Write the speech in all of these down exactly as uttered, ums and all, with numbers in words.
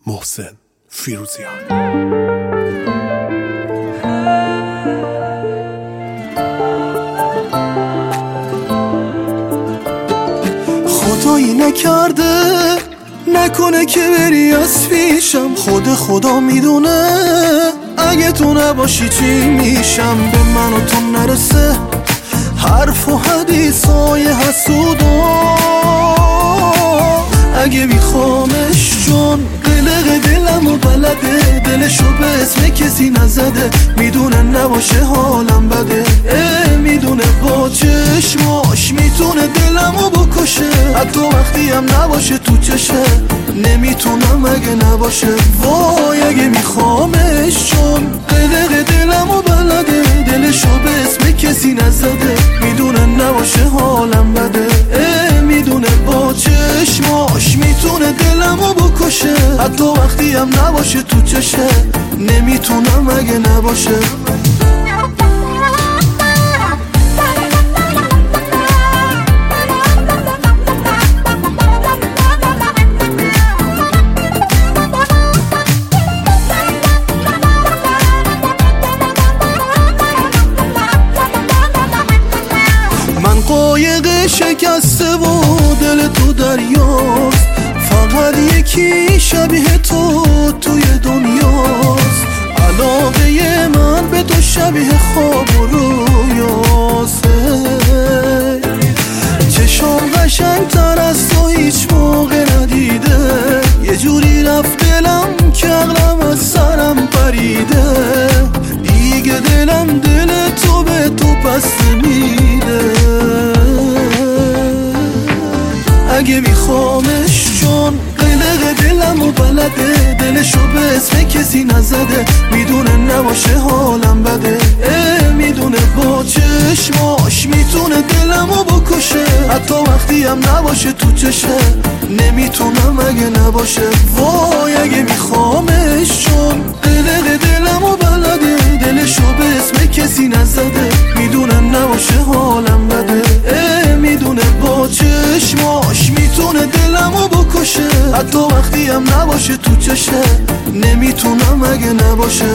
محسن فیروزیان. خدایی نکرده نکنه که بری از پیشم، خود خدا میدونه اگه تو نباشی چی میشم. به من و تو نرسه حرف و حدیثای حسودا، اگه میخوامش چون قلق دلم و بلده، دلشو به اسم کسی نزده، میدونه نباشه حالم بده. اه میدونه با چشماش میتونه دلمو بکشه، حتی وقتی هم نباشه تو چشه نمیتونم اگه نباشه. وای اگه میخوامش چون قلق دلمو بلده، دلشو به اسم کسی نزده، میدونه نباشه حالم بده. اه میدونه با چشماش میتونه دلمو بکشه، حتی وقتی هم نباشه تو چشه نمیتونم اگه نباشه. من قایق شکسته و دل تو دریاست، فقط یکی شبیه تو توی دنیاست. علاقه من به تو شبیه خواب و رویاست، چشم قشنگ تر از تو هیچ موقع ندیده، یه جوری رفت دلم که عقلم از سرم پریده، دیگه دلم دل تو به تو پس نمیده. اگه میخوامش چون قلق دلم و بلده، دلشو به اسم کسی نزده، میدونه نباشه حالم بده. اه میدونه با چشماش میتونه دلمو بکشه، حتی وقتی هم نباشه تو چشه نمیتونم اگه نباشه. وای اگه میخوامش چون قلق دلم و بلده، دلشو به اسم کسی نزده، میدونه نباشه حالم بده. اه میدونه با چشماش میتونه دلمو بکشه، حتی وقتی هم نباشه تو چشه نمیتونم اگه نباشه.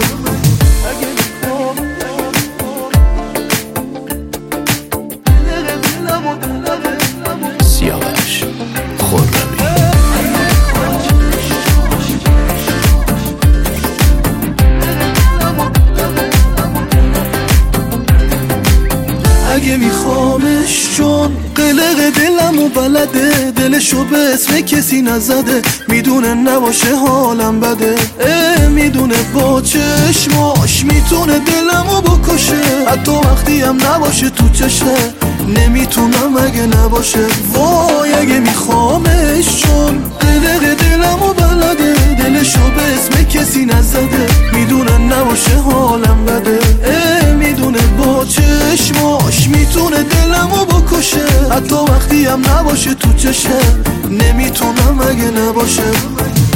سیاوش خرمی. اگه میخوامش چون قلق دلم و بلده، دلشو به اسم کسی نزده، میدونه نباشه حالم بده. اه میدونه با چشماش میتونه دلمو بکشه، حتی وقتی هم نباشه تو چشه نمیتونم اگه نباشه. وای اگه میخوامش چون قلق دلم و بلده، دلشو به اسم کسی نزده، میدونه نباشه حالم بده. اه میدونه با چشماش میتونه دلمو بکشه، حتی وقتی هم نباشه تو چشه نمیتونم اگه نباشه.